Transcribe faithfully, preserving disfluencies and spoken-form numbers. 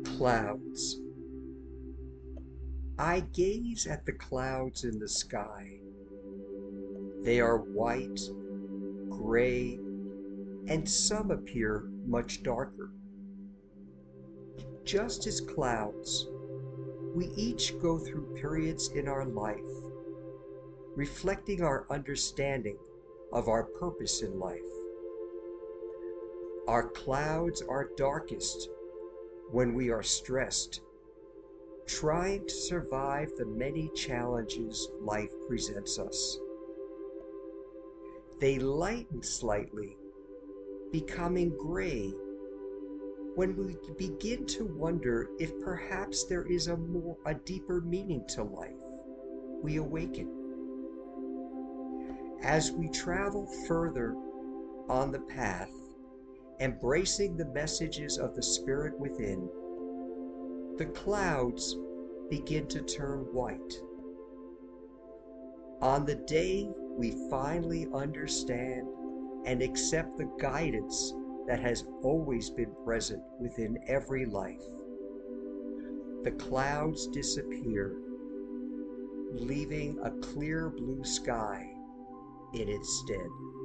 Clouds. I gaze at the clouds in the sky. They are white, gray, and some appear much darker. Just as clouds, we each go through periods in our life, reflecting our understanding of our purpose in life. Our clouds are darkest when we are stressed, trying to survive the many challenges life presents us. They lighten slightly, becoming gray when we begin to wonder if perhaps there is a more a deeper meaning to life. We awaken. As we travel further on the path, embracing the messages of the Spirit within, the clouds begin to turn white. On the day we finally understand and accept the guidance that has always been present within every life, the clouds disappear, leaving a clear blue sky in its stead.